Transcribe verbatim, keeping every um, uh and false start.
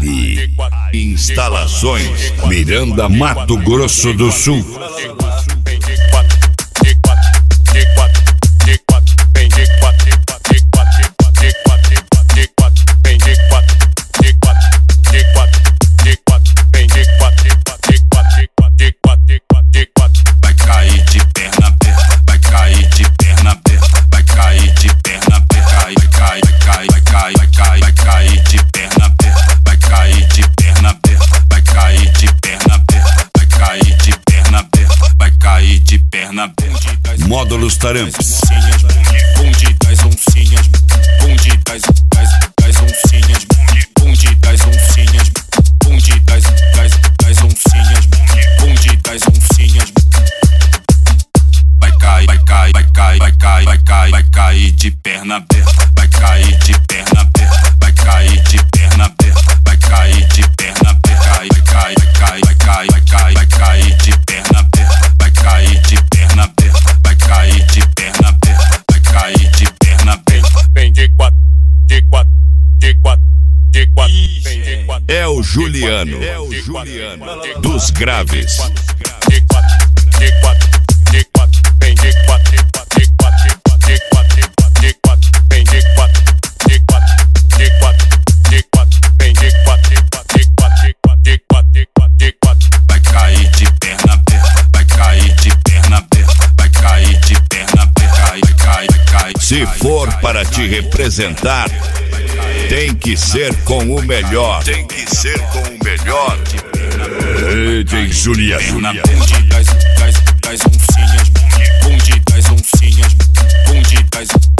Live. Instalações Miranda, Mato Grosso do Sul. Vai cair de perna aberta, vai cair de perna aberta, vai cair de perna aberta, vai cair, vai cair, vai cair, vai cair, vai cair de perna aberta, vai cair de perna aberta, vai cair de perna aberta, vai cair de perna aberta, vai cair de perna aberta. Módulos Taramps. Bonde das oncinhas, bonde das das das oncinhas, bonde das oncinhas, bonde das das das oncinhas, bonde das oncinhas. Vai cair, vai cair, vai cair, vai cair, vai cair, vai cair de perna aberta, vai cair de perna aberta, vai cair de perna aberta, vai cair de perna aberta, vai cair, vai cair, vai cair, vai cair, vai cair de perna aberta, vai cair de perna aberta, vai cair de perna aberta, vai cair de perna aberta. Vem de quatro, de quatro, de quatro, de quatro, vem de quatro. É o Juliano, é o Juliano dos graves. De quatro, de quatro, de quatro, vem de quatro, de quatro, de quatro, de quatro, de quatro, vem de quatro, de quatro, de quatro, de quatro, vem de quatro, de quatro, de quatro, de quatro, de quatro, de quatro. Vai cair de perna aberta, vai cair de perna aberta, vai cair de perna aberta, vai cair, vai cair. Se for para te representar, tem que ser com o melhor. Tem que ser com o melhor. D J Juliano. Bonde das das das oncinhas, bonde das oncinhas, bonde das